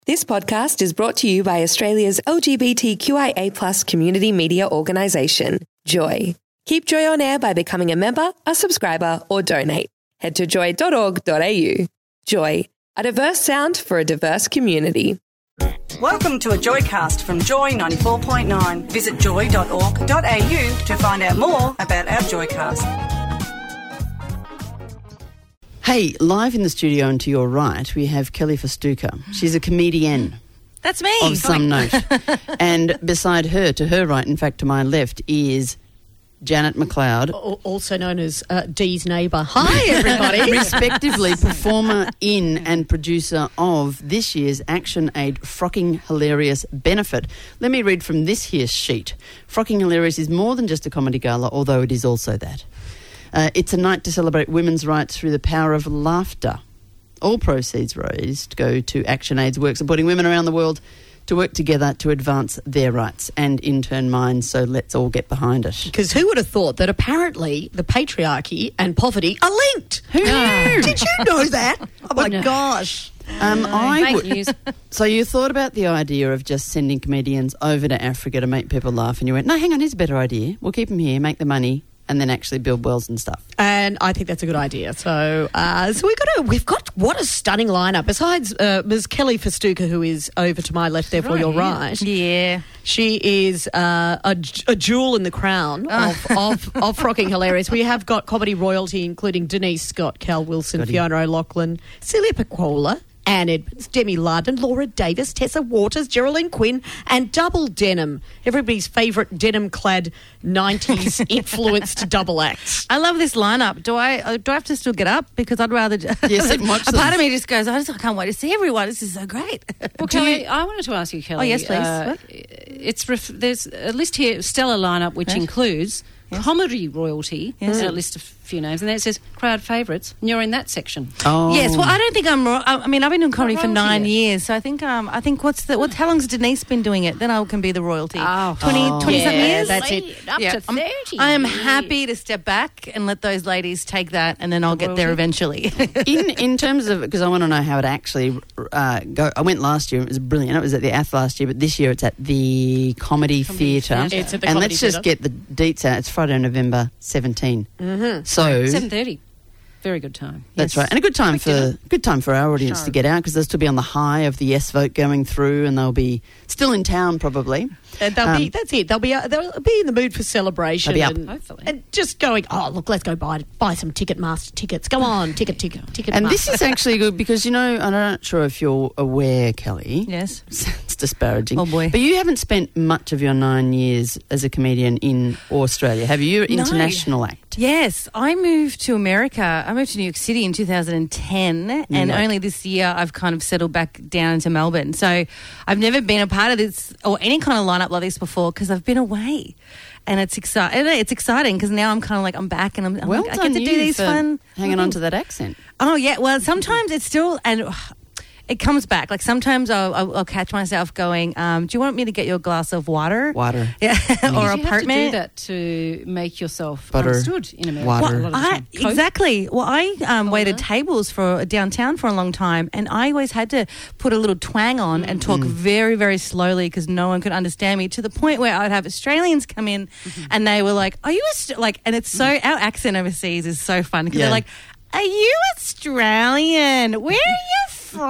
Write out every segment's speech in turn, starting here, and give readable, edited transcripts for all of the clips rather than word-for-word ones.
This podcast is brought to you by Australia's LGBTQIA+ community media organisation, Joy. Keep Joy on air by becoming a member, a subscriber, or donate. Head to joy.org.au. Joy, a diverse sound for a diverse community. Welcome to a Joycast from Joy 94.9. Visit joy.org.au to find out more about our Joycast. Hey, live in the studio and to your right, we have Kelly Festuca. She's a comedian. That's me. Of some note. And beside her, to her right, in fact, to my left, is Janet McLeod. Also known as Dee's neighbour. Hi, everybody. Respectively, performer in and producer of this year's ActionAid Frocking Hilarious benefit. Let me read from this here sheet. Frocking Hilarious is more than just a comedy gala, although it is also that. It's a night to celebrate women's rights through the power of laughter. All proceeds raised go to ActionAid's work supporting women around the world to work together to advance their rights and in turn mine, so let's all get behind it. Because who would have thought that apparently the patriarchy and poverty are linked? Who knew? Did you know that? Oh my gosh. Fake news. So you thought about the idea of just sending comedians over to Africa to make people laugh and you went, no, hang on, here's a better idea. We'll keep them here, make the money, and then actually build wells and stuff. And I think that's a good idea. So we've got what a stunning lineup. Besides Ms. Kelly Festuca, who is over to my left, therefore you're right. Yeah. She is a jewel in the crown of Frocking Hilarious. We have got comedy royalty, including Denise Scott, Cal Wilson, Fiona O'Loughlin, Celia Pacquola, Anne Edmonds, Demi Lardon, Laura Davis, Tessa Waters, Geraldine Quinn, and Double Denim, everybody's favourite denim-clad 90s influenced double act. I love this lineup. Do I have to still get up? Because I'd rather just... Yes, it watch a part of me just goes, I can't wait to see everyone. This is so great. Well, Kelly, I wanted to ask you, Kelly. Oh, yes, please. There's a list here, stellar lineup, which includes comedy royalty, a list of few names, and then it says crowd favourites, and you're in that section. Oh. Yes, well, I don't think I'm wrong. I mean, I've been doing comedy for 9 years, so I think how long's Denise been doing it? Then I can be the royalty. 20-something years? That's it. Up to 30. I am happy to step back and let those ladies take that, and then I'll get there eventually. In terms of, because I want to know how it actually go. I went last year, it was brilliant. It was at the Ath last year, but this year it's at the Comedy Theatre. It's at the and Comedy let's just Theatre. get the deets out. It's Friday, November 17. Mm-hmm. So 7:30. Very good time. That's right, and a good time for our audience to get out, because they'll still be on the high of the yes vote going through, and they'll be still in town probably. That's it. They'll be in the mood for celebration. They'll be up. Hopefully. And just going, look, let's go buy some Ticketmaster tickets. Go on, Ticketmaster. And this is actually good because, I'm not sure if you're aware, Kelly. Yes. It's disparaging. Oh, boy. But you haven't spent much of your 9 years as a comedian in Australia, have you? You're an international act. Yes, I moved to America. I moved to New York City in 2010, and only this year I've kind of settled back down into Melbourne. So I've never been a part of this or any kind of lineup like this before because I've been away. And it's exciting. It's exciting because now I'm kind of like I'm back and I'm well like, I get to do these fun hanging on to that accent. Oh yeah. Well, sometimes it's still it comes back. Like sometimes I'll catch myself going, do you want me to get you a glass of water? Water. Yeah. Or you apartment. have to do that to make yourself Butter. understood in America. Water. A lot of the time. Exactly. Well, I waited tables for downtown for a long time, and I always had to put a little twang on and talk very, very slowly because no one could understand me, to the point where I'd have Australians come in and they were like, are you and it's so, our accent overseas is so fun because they're like, are you Australian? Where are you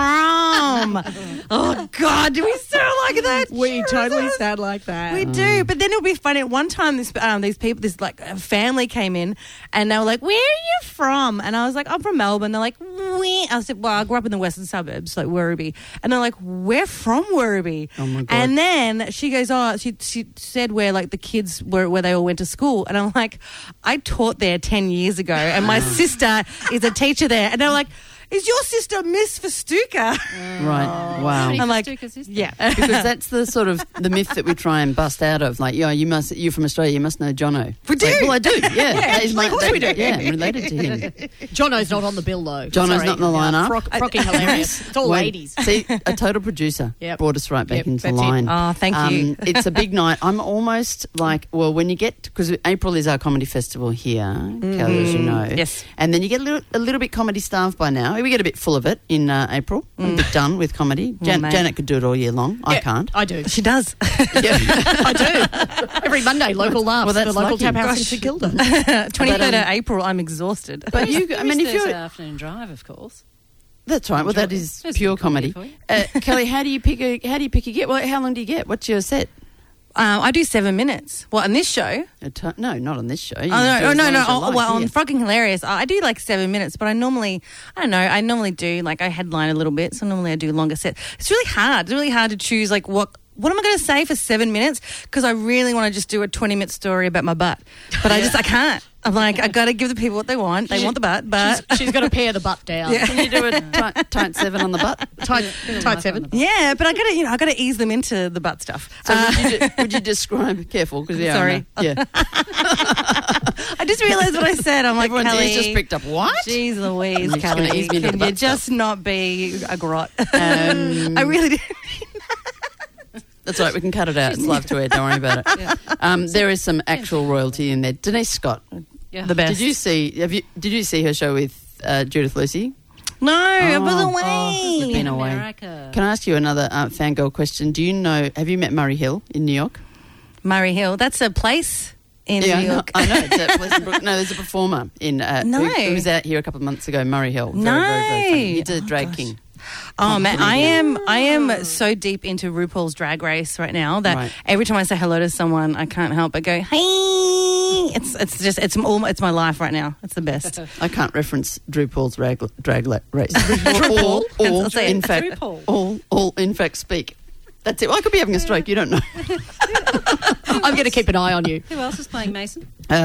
from? Oh, God, do we sound like that? We totally sound like that. We do, but then it'll be funny. At one time, these people, a family came in, and they were like, "Where are you from?" And I was like, "I'm from Melbourne." They're like, "Where?" I said, "Well, I grew up in the western suburbs, like Werribee." And they're like, "We're from Werribee." Oh my God! And then she goes, "Oh," she said where the kids were, where they all went to school, and I'm like, "I taught there 10 years ago, and my sister is a teacher there," and they're like, is your sister Miss Festuca? Right. Wow. I'm like, yeah. Because that's the sort of the myth that we try and bust out of. Like, you're from Australia, you must know Jono. We do. Like, well, I do. Yeah. That is of course we do. Yeah, I'm related to him. Jono's not on the bill, though. Jono's not in the lineup. Frocking hilarious. It's all ladies. See, a total producer brought us right back into the line. Oh, thank you. It's a big night. I'm almost like, well, when you get, because April is our comedy festival here, Kelly, as you know. Yes. And then you get a little bit comedy starved by now. we get a bit full of it in April. I'm a bit done with comedy. mate. Janet could do it all year long. I Yeah, can't. I do. She does. I do. Every Monday, local laughs Well, that's for local lucky. tap house in Gosh. St Kilda. 23rd of April, I'm exhausted. But you, I mean, if Thursday you're... afternoon drive, of course. That's right. Well, that is There's pure some comedy comedy. for you. Kelly, how do you pick a get? Well, how long do you get? What's your set? I do 7 minutes. Well, on this show. No, not on this show. You do No. as long as you like Well, on here. Frocking Hilarious, I do like 7 minutes, but I normally do, like, I headline a little bit, so normally I do longer sets. It's really hard. It's really hard to choose, like, what am I going to say for 7 minutes? Because I really want to just do a 20-minute story about my butt. But I can't. I'm like, I got to give the people what they want. They want the butt, but... She's got to pare the butt down. Can you do a tight 7 on the butt? Tight 7. Yeah, but I got to ease them into the butt stuff. So would you describe? Careful, because Sorry. yeah. I just realised what I said. I'm like, Everyone's Kelly, ears just picked up. What? Jeez Louise, You're just gonna Kelly, ease me into the can you butt stuff. just not be a grot? I really do. That's right. We can cut it out. It's live to air. Don't worry about it. There is some actual royalty in there. Denise Scott, Yeah. The best. Did you see her show with Judith Lucy? No, I was Oh, away. you've been away. America. Can I ask you another fangirl question? Have you met Murray Hill in New York? Murray Hill. That's a place in New York. I know. It's at Pleasant No, there's a performer who was out here a couple of months ago, Murray Hill. Very, very, very funny. He's a drag king. Oh man, I am so deep into RuPaul's Drag Race right now that every time I say hello to someone, I can't help but go, "Hey!" It's my life right now. It's the best. I can't reference RuPaul's drag race. I'll say it. In fact, all in fact speak. That's it. Well, I could be having a stroke. You don't know. I'm going to keep an eye on you. Who else is playing Mason?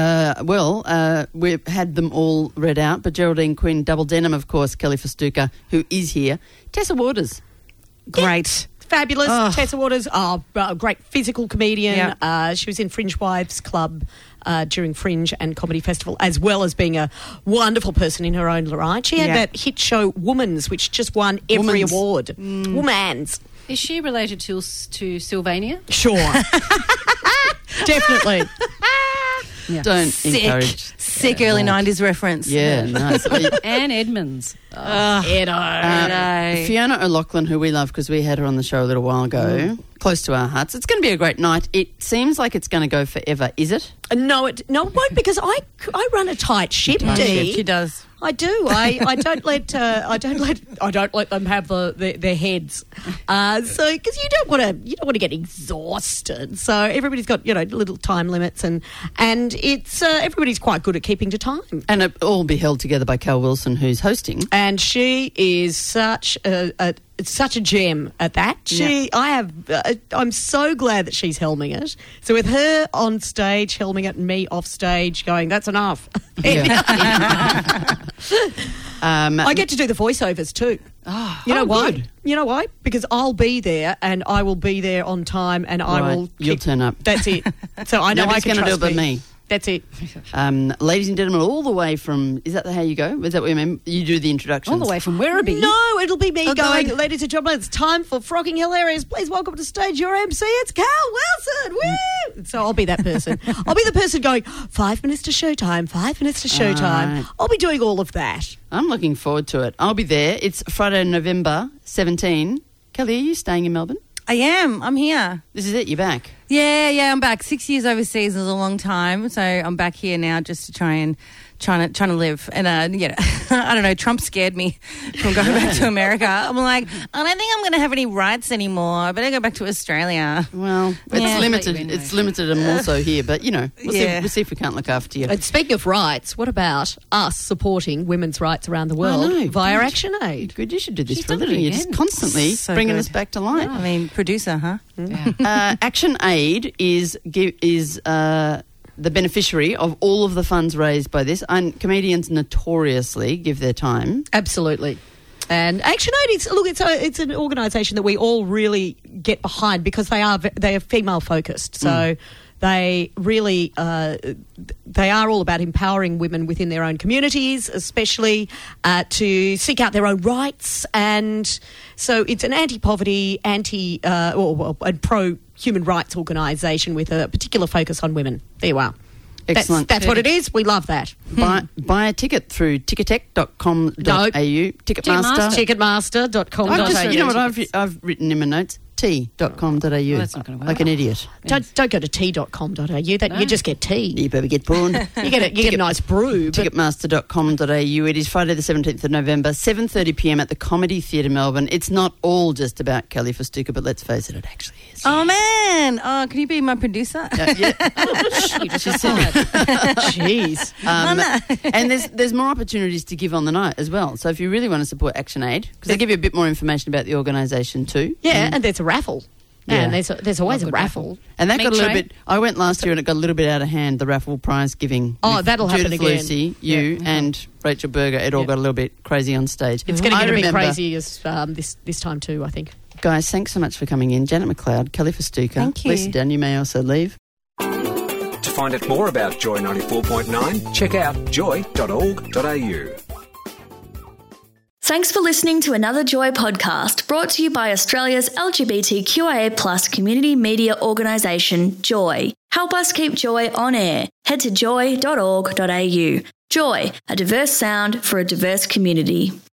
We've had them all read out, but Geraldine Quinn, Double Denim, of course, Kelly Festuca, who is here, Tessa Waters. Great. Fabulous. Tessa Waters, a great physical comedian. She was in Fringe Wives Club during Fringe and Comedy Festival, as well as being a wonderful person in her own right. She had that hit show Woman's, which just won every award. Woman's. Is she related to Sylvania? Sure. Definitely. Don't encourage. Sick early 90s reference. Yeah, nice. Anne Edmonds. Fiona O'Loughlin, who we love because we had her on the show a little while ago, close to our hearts. It's going to be a great night. It seems like it's going to go forever. Is it? No, it won't, because I run a tight ship, Dee. She does. I do. I don't let them have their heads. So because you don't want to get exhausted. So everybody's got little time limits, and it's everybody's quite good at keeping to time. And it all be held together by Cal Wilson, who's hosting. And she is such a gem at that. I'm so glad that she's helming it. So with her on stage helming it and me off stage going, that's enough. I get to do the voiceovers too. You know why? Good. You know why? Because I'll be there, and I will be there on time, and I will. You'll turn up. That's it. So I know I Nobody's can going to do trust it but me. That's it. Ladies and gentlemen, all the way from... Is that how you go? Is that what you mean? You do the introductions? All the way from Werribee. No, it'll be me going, God. ladies and gentlemen, it's time for Frocking Hilarious. Please welcome to stage your MC. It's Cal Wilson. Woo! So I'll be that person. I'll be the person going, 5 minutes to showtime, 5 minutes to showtime. Right. I'll be doing all of that. I'm looking forward to it. I'll be there. It's Friday, November 17. Kelly, are you staying in Melbourne? I am. I'm here. This is it. You're back. Yeah, I'm back. 6 years overseas is a long time, so I'm back here now just to trying to live. And I don't know. Trump scared me from going back to America. I'm like, I don't think I'm going to have any rights anymore. I better go back to Australia. Well, it's Yeah. limited. Anyway. It's limited and more so here. But we'll see if we can't look after you. And speaking of rights, what about us supporting women's rights around the world know, via good. ActionAid? Good. You should do this She's for a done it living. You're just again. constantly So bringing good. us back to life. I mean, producer, huh? ActionAid is the beneficiary of all of the funds raised by this, and comedians notoriously give their time. Absolutely. And ActionAid, it's an organisation that we all really get behind because they are female focused. So they really they are all about empowering women within their own communities, especially to seek out their own rights. And so it's an anti-poverty, and pro-human rights organisation with a particular focus on women. There you are. Excellent. That's what it is. We love that. Buy a ticket through ticketek.com.au. Ticketmaster. Ticketmaster.com.au. You know what I've written in my notes? T.com.au. That's not going to work. Like an idiot. Don't go to t.com.au. You just get tea. You better get porn. You get a nice brew. But Ticketmaster.com.au. It is Friday the 17th of November, 7:30pm at the Comedy Theatre Melbourne. It's not all just about Kelly Festuca, but let's face it, it actually is. Oh, man. Oh, can you be my producer? Yeah. She said. jeez. And there's more opportunities to give on the night as well. So if you really want to support ActionAid, because they give you a bit more information about the organisation too. Yeah, and there's a raffle. Yeah. And there's always a raffle. And that Meat got a little tray? bit. I went last year and it got a little bit out of hand. The raffle prize giving. Oh, with that'll happen Judith again. Lucy, you, and Rachel Berger. It all got a little bit crazy on stage. It's going to get a bit remember- crazy as this time too, I think. Guys, thanks so much for coming in. Janet McLeod, Kelly Festuca. Thank you. Lisa Dunn, you may also leave. To find out more about Joy 94.9, check out joy.org.au. Thanks for listening to another Joy podcast brought to you by Australia's LGBTQIA+ community media organisation, Joy. Help us keep Joy on air. Head to joy.org.au. Joy, a diverse sound for a diverse community.